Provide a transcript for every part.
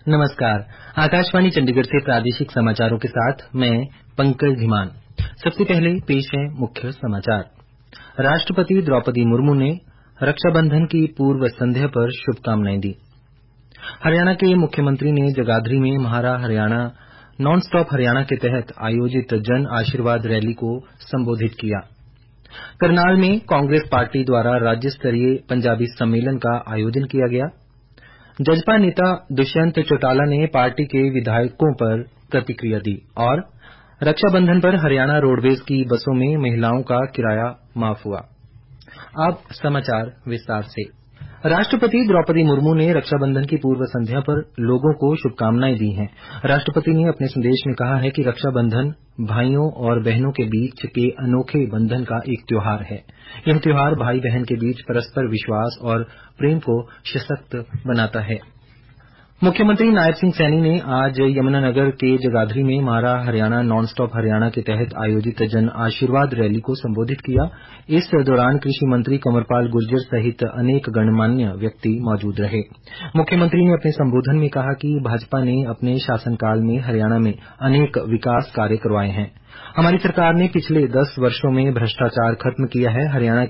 नमस्कार। आकाशवाणी चंडीगढ़ से प्रादेशिक समाचारों के साथ मैं पंकज धीमान। सबसे पहले पेश है मुख्य समाचार। राष्ट्रपति द्रौपदी मुर्मू ने रक्षाबंधन की पूर्व संध्या पर शुभकामनाएं दी। हरियाणा के मुख्यमंत्री ने जगाधरी में म्हारा हरियाणा नॉन स्टॉप हरियाणा के तहत आयोजित जन आशीर्वाद रैली को संबोधित किया। करनाल में कांग्रेस पार्टी द्वारा राज्य स्तरीय पंजाबी सम्मेलन का आयोजन किया गया। जजपा नेता दुष्यंत चौटाला ने पार्टी के विधायकों पर प्रतिक्रिया दी और रक्षाबंधन पर हरियाणा रोडवेज की बसों में महिलाओं का किराया माफ हुआ। अब समाचार विस्तार से। राष्ट्रपति द्रौपदी मुर्मू ने रक्षाबंधन की पूर्व संध्या पर लोगों को शुभकामनाएं दी हैं। राष्ट्रपति ने अपने संदेश में कहा है कि रक्षाबंधन भाइयों और बहनों के बीच के अनोखे बंधन का एक त्योहार है। यह त्योहार भाई बहन के बीच परस्पर विश्वास और प्रेम को सशक्त बनाता है। मुख्यमंत्री नायब सिंह सैनी ने आज यमुनानगर के जगाधरी में म्हारा हरियाणा नॉन स्टॉप हरियाणा के तहत आयोजित जन आशीर्वाद रैली को संबोधित किया। इस दौरान कृषि मंत्री कंवरपाल गुर्जर सहित अनेक गणमान्य व्यक्ति मौजूद रहे। मुख्यमंत्री ने अपने संबोधन में कहा कि भाजपा ने अपने शासनकाल में हरियाणा में अनेक विकास कार्य करवाए हैं। हमारी सरकार ने पिछले 10 वर्षों में भ्रष्टाचार खत्म किया है।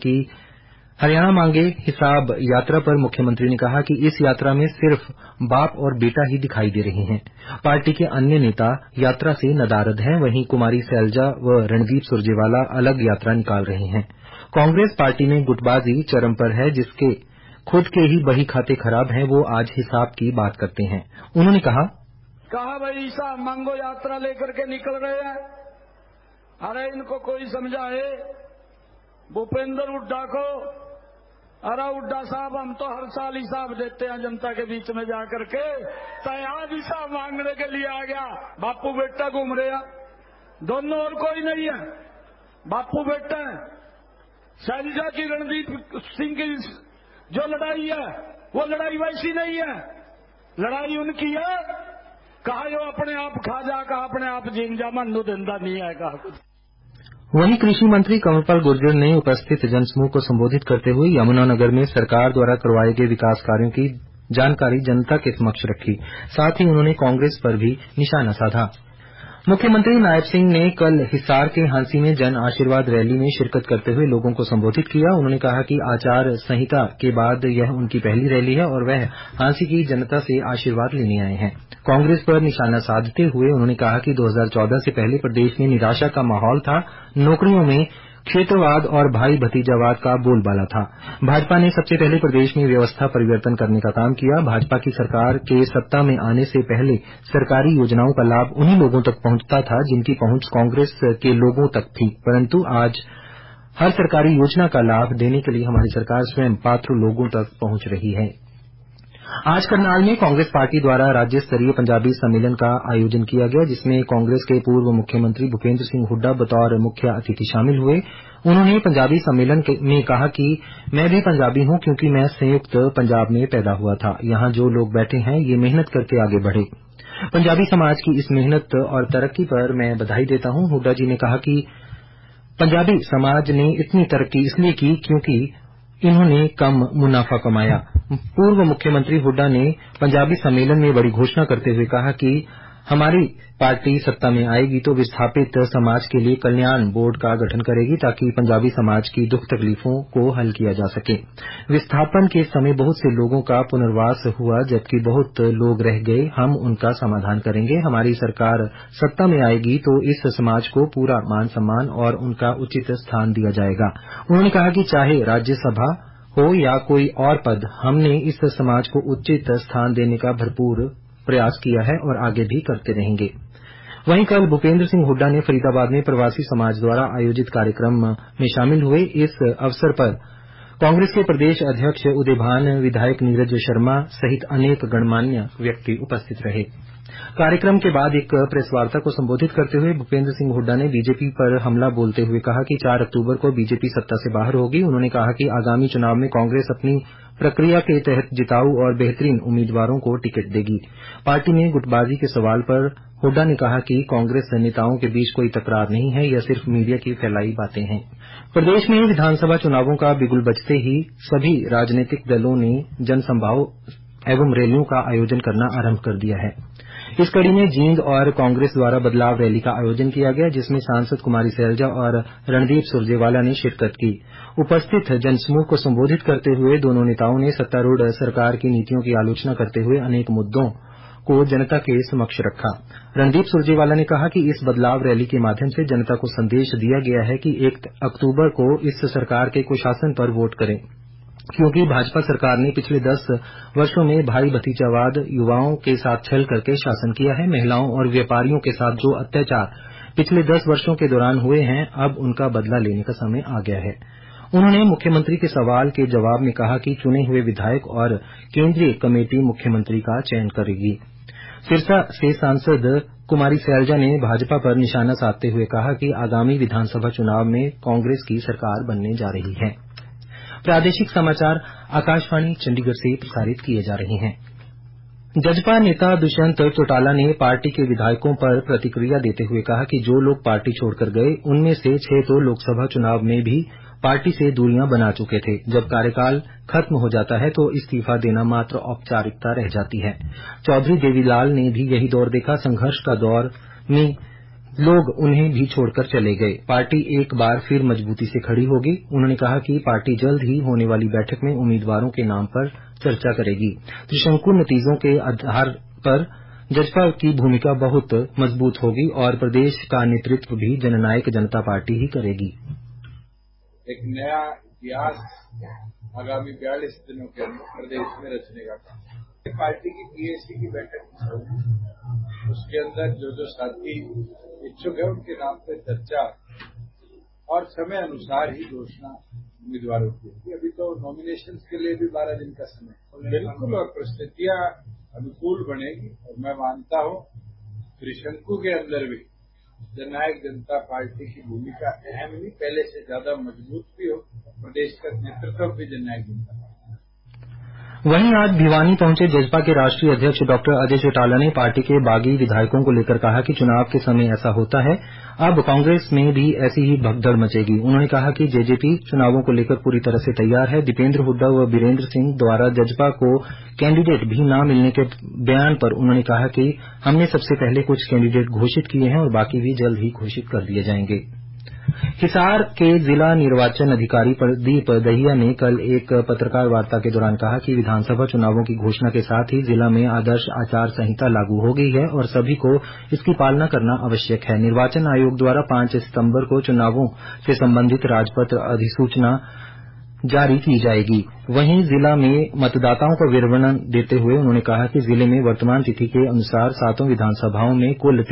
हरियाणा मांगे हिसाब यात्रा पर मुख्यमंत्री ने कहा कि इस यात्रा में सिर्फ बाप और बेटा ही दिखाई दे रहे हैं। पार्टी के अन्य नेता यात्रा से नदारद हैं। वहीं कुमारी सैलजा व रणदीप सुरजेवाला अलग यात्रा निकाल रहे हैं। कांग्रेस पार्टी में गुटबाजी चरम पर है। जिसके खुद के ही बही खाते खराब हैं, वो आज हिसाब की बात करते हैं। उन्होंने कहा भाई हिसाब मांगो यात्रा लेकर के निकल रहे हैं। अरे इनको कोई समझाए भूपेंद्र हुड्डा को। अरे हुड्डा साहब, हम तो हर साल हिसाब देते हैं जनता के बीच में जाकर के, तो आज हिसाब मांगने के लिए आ गया। बापू बेटा घूम रहे हैं दोनों, और कोई नहीं है। बापू बेटा है। शैलजा की रणदीप सिंह की जो लड़ाई है वो लड़ाई वैसी नहीं है। लड़ाई उनकी है। कहा जो अपने आप खा जा, कहा अपने आप जीन जा, मनु धंधा नहीं है कहा कुछ। वहीं कृषि मंत्री कंवरपाल गुर्जर ने उपस्थित जनसमूह को संबोधित करते हुए यमुनानगर में सरकार द्वारा करवाए गए विकास कार्यों की जानकारी जनता के समक्ष रखी। साथ ही उन्होंने कांग्रेस पर भी निशाना साधा। मुख्यमंत्री नायब सिंह ने कल हिसार के हांसी में जन आशीर्वाद रैली में शिरकत करते हुए लोगों को संबोधित किया। उन्होंने कहा कि आचार संहिता के बाद यह उनकी पहली रैली है और वह हांसी की जनता से आशीर्वाद लेने आए हैं। कांग्रेस पर निशाना साधते हुए उन्होंने कहा कि 2014 से पहले प्रदेश में निराशा का माहौल था। नौकरियों में क्षेत्रवाद और भाई भतीजावाद का बोलबाला था। भाजपा ने सबसे पहले प्रदेश में व्यवस्था परिवर्तन करने का काम किया। भाजपा की सरकार के सत्ता में आने से पहले सरकारी योजनाओं का लाभ उन्हीं लोगों तक पहुंचता था जिनकी पहुंच कांग्रेस के लोगों तक थी, परंतु आज हर सरकारी योजना का लाभ देने के लिए हमारी सरकार स्वयं पात्र लोगों तक पहुंच रही है। आज करनाल में कांग्रेस पार्टी द्वारा राज्य स्तरीय पंजाबी सम्मेलन का आयोजन किया गया, जिसमें कांग्रेस के पूर्व मुख्यमंत्री भूपेंद्र सिंह हुड्डा बतौर मुख्य अतिथि शामिल हुए। उन्होंने पंजाबी सम्मेलन में कहा कि मैं भी पंजाबी हूं क्योंकि मैं संयुक्त पंजाब में पैदा हुआ था। यहां जो लोग बैठे हैं ये मेहनत करके आगे बढ़े। पंजाबी समाज की इस मेहनत और तरक्की पर मैं बधाई देता हूं। हुड्डा जी ने कहा कि पंजाबी समाज ने इतनी तरक्की इसलिए की क्योंकि इन्होंने कम मुनाफा कमाया। पूर्व मुख्यमंत्री हुड्डा ने पंजाबी सम्मेलन में बड़ी घोषणा करते हुए कहा कि हमारी पार्टी सत्ता में आएगी तो विस्थापित समाज के लिए कल्याण बोर्ड का गठन करेगी ताकि पंजाबी समाज की दुख तकलीफों को हल किया जा सके। विस्थापन के समय बहुत से लोगों का पुनर्वास हुआ जबकि बहुत लोग रह गए। हम उनका समाधान करेंगे। हमारी सरकार सत्ता में आएगी तो इस समाज को पूरा मान सम्मान और उनका उचित स्थान दिया जाएगा। उन्होंने कहा कि चाहे राज्यसभा हो या कोई और पद, हमने इस समाज को उचित स्थान देने का भरपूर प्रयास किया है और आगे भी करते रहेंगे। वहीं कल भूपेंद्र सिंह हुड्डा ने फरीदाबाद में प्रवासी समाज द्वारा आयोजित कार्यक्रम में शामिल हुए। इस अवसर पर कांग्रेस के प्रदेश अध्यक्ष उदयभान, विधायक नीरज शर्मा सहित अनेक गणमान्य व्यक्ति उपस्थित रहे। कार्यक्रम के बाद एक प्रेस वार्ता को संबोधित करते हुए भूपेंद्र सिंह हुड्डा ने बीजेपी पर हमला बोलते हुए कहा कि 4 अक्टूबर को बीजेपी सत्ता से बाहर होगी। उन्होंने कहा कि आगामी चुनाव में कांग्रेस अपनी प्रक्रिया के तहत जिताऊ और बेहतरीन उम्मीदवारों को टिकट देगी। पार्टी में गुटबाजी के सवाल पर हुड्डा ने कहा कि कांग्रेस नेताओं के बीच कोई तकरार नहीं है, यह सिर्फ मीडिया की फैलाई बातें हैं। प्रदेश में विधानसभा चुनावों का बिगुल बजते ही सभी राजनीतिक दलों ने जनसभाओं एवं रैलियों का आयोजन करना आरंभ कर दिया है। इस कड़ी में जींद और कांग्रेस द्वारा बदलाव रैली का आयोजन किया गया, जिसमें सांसद कुमारी सैलजा और रणदीप सुरजेवाला ने शिरकत की। उपस्थित जनसमूह को संबोधित करते हुए दोनों नेताओं ने सत्तारूढ़ सरकार की नीतियों की आलोचना करते हुए अनेक मुद्दों को जनता के समक्ष रखा। रणदीप सुरजेवाला ने कहा कि इस बदलाव रैली के माध्यम से जनता को संदेश दिया गया है कि 1 अक्टूबर को इस सरकार के कुशासन पर वोट करें, क्योंकि भाजपा सरकार ने पिछले 10 वर्षों में भाई भतीजावाद, युवाओं के साथ छल करके शासन किया है। महिलाओं और व्यापारियों के साथ जो अत्याचार पिछले 10 वर्षों के दौरान हुए हैं, अब उनका बदला लेने का समय आ गया है। उन्होंने मुख्यमंत्री के सवाल के जवाब में कहा कि चुने हुए विधायक और केंद्रीय कमेटी मुख्यमंत्री का चयन करेगी। सिरसा से सांसद कुमारी सैलजा ने भाजपा पर निशाना साधते हुए कहा कि आगामी विधानसभा चुनाव में कांग्रेस की सरकार बनने जा रही है। प्रादेशिक समाचार आकाशवाणी चंडीगढ़ से प्रसारित किए जा रहे हैं। जजपा नेता दुष्यंत चौटाला ने पार्टी के विधायकों पर प्रतिक्रिया देते हुए कहा कि जो लोग पार्टी छोड़कर गए, उनमें से 6 तो लोकसभा चुनाव में भी पार्टी से दूरियां बना चुके थे। जब कार्यकाल खत्म हो जाता है तो इस्तीफा देना मात्र औपचारिकता रह जाती है। चौधरी देवीलाल ने भी यही दौर देखा। संघर्ष का दौर में लोग उन्हें भी छोड़कर चले गए। पार्टी एक बार फिर मजबूती से खड़ी होगी। उन्होंने कहा कि पार्टी जल्द ही होने वाली बैठक में उम्मीदवारों के नाम पर चर्चा करेगी। त्रिशंकु नतीजों के आधार पर जजपा की भूमिका बहुत मजबूत होगी और प्रदेश का नेतृत्व भी जननायक जनता पार्टी ही करेगी। एक नया इतिहास आगामी 42 दिनों के अंदर प्रदेश में रचने का काम। पार्टी की पीएसी की बैठक होगी, उसके अंदर जो साथी इच्छुक है उनके नाम पर चर्चा और समय अनुसार ही घोषणा उम्मीदवारों की होगी। अभी तो नॉमिनेशन के लिए भी 12 दिन का समय बिल्कुल, और परिस्थितियां अनुकूल बनेगी। और मैं मानता हूं त्रिशंकु के अंदर भी जननायक जनता पार्टी की भूमिका अहम नहीं, पहले से ज्यादा मजबूत भी हो। प्रदेश का नेतृत्व भी जननायक जनता पार्टी। वहीं आज भिवानी पहुंचे जजपा के राष्ट्रीय अध्यक्ष डॉक्टर अजय चौटाला ने पार्टी के बागी विधायकों को लेकर कहा कि चुनाव के समय ऐसा होता है, अब कांग्रेस में भी ऐसी ही भगदड़ मचेगी। उन्होंने कहा कि जेजेपी चुनावों को लेकर पूरी तरह से तैयार है। दीपेंद्र हुड्डा व बीरेंद्र सिंह द्वारा जजपा को कैंडिडेट भी न मिलने के बयान पर उन्होंने कहा कि हमने सबसे पहले कुछ कैंडिडेट घोषित किए हैं और बाकी भी जल्द ही घोषित कर दिए जाएंगे। हिसार के जिला निर्वाचन अधिकारी प्रदीप दहिया ने कल एक पत्रकार वार्ता के दौरान कहा कि विधानसभा चुनावों की घोषणा के साथ ही जिला में आदर्श आचार संहिता लागू हो गई है और सभी को इसकी पालना करना आवश्यक है। निर्वाचन आयोग द्वारा 5 सितंबर को चुनावों से संबंधित राजपत्र अधिसूचना जारी की जाएगी। वहीं जिला में मतदाताओं का विवरण देते हुए उन्होंने कहा कि जिले में वर्तमान तिथि के अनुसार 7 विधानसभाओं में कुल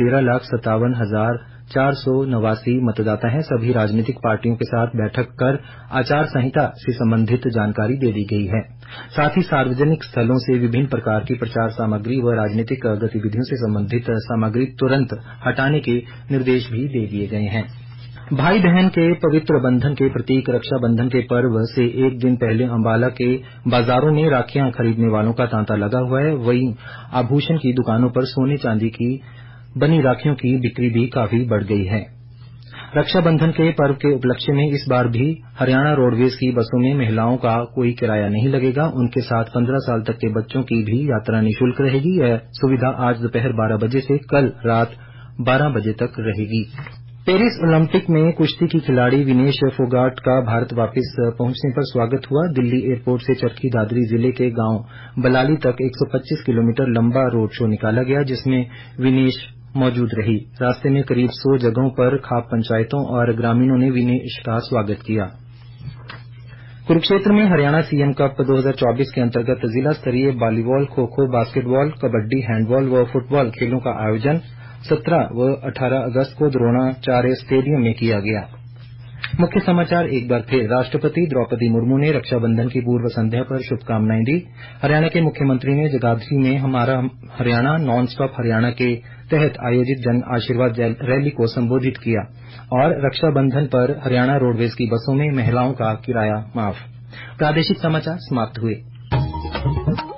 13,57,489 मतदाता हैं। सभी राजनीतिक पार्टियों के साथ बैठक कर आचार संहिता से संबंधित जानकारी दे दी गई है। साथ ही सार्वजनिक स्थलों से विभिन्न प्रकार की प्रचार सामग्री व राजनीतिक गतिविधियों से संबंधित सामग्री तुरंत हटाने के निर्देश भी दे दिए गए हैं। भाई बहन के पवित्र बंधन के प्रतीक रक्षाबंधन के पर्व से एक दिन पहले अंबाला के बाजारों में राखियां खरीदने वालों का तांता लगा हुआ है। वहीं आभूषण की दुकानों पर सोने चांदी की बनी राखियों की बिक्री भी काफी बढ़ गई है। रक्षाबंधन के पर्व के उपलक्ष्य में इस बार भी हरियाणा रोडवेज की बसों में महिलाओं का कोई किराया नहीं लगेगा। उनके साथ 15 साल तक के बच्चों की भी यात्रा निःशुल्क रहेगी। यह सुविधा आज दोपहर 12 बजे से कल रात 12 बजे तक रहेगी। पेरिस ओलंपिक में कुश्ती की खिलाड़ी विनेश फोगाट का भारत वापस पहुंचने पर स्वागत हुआ। दिल्ली एयरपोर्ट से चरखी दादरी जिले के गांव बलाली तक 125 किलोमीटर लंबा रोड शो निकाला गया, जिसमें विनेश मौजूद रही। रास्ते में करीब 100 जगहों पर खाप पंचायतों और ग्रामीणों ने विनेश का स्वागत किया। कुरुक्षेत्र में हरियाणा सीएम कप 2024 के अंतर्गत जिला स्तरीय volleyball, kho kho, basketball, kabaddi, handball व फुटबॉल खेलों का आयोजन 17 व 18 अगस्त को द्रोणाचार्य स्टेडियम में किया गया। मुख्य समाचार एक बार फिर। राष्ट्रपति द्रौपदी मुर्मू ने रक्षाबंधन की पूर्व संध्या पर शुभकामनाएं दी। हरियाणा के मुख्यमंत्री ने जगाधरी में हमारा हरियाणा नॉन स्टॉप हरियाणा के तहत आयोजित जन आशीर्वाद रैली को संबोधित किया और रक्षाबंधन पर हरियाणा रोडवेज की बसों में महिलाओं का किराया माफ। प्रादेशिक समाचार समाप्त हुए।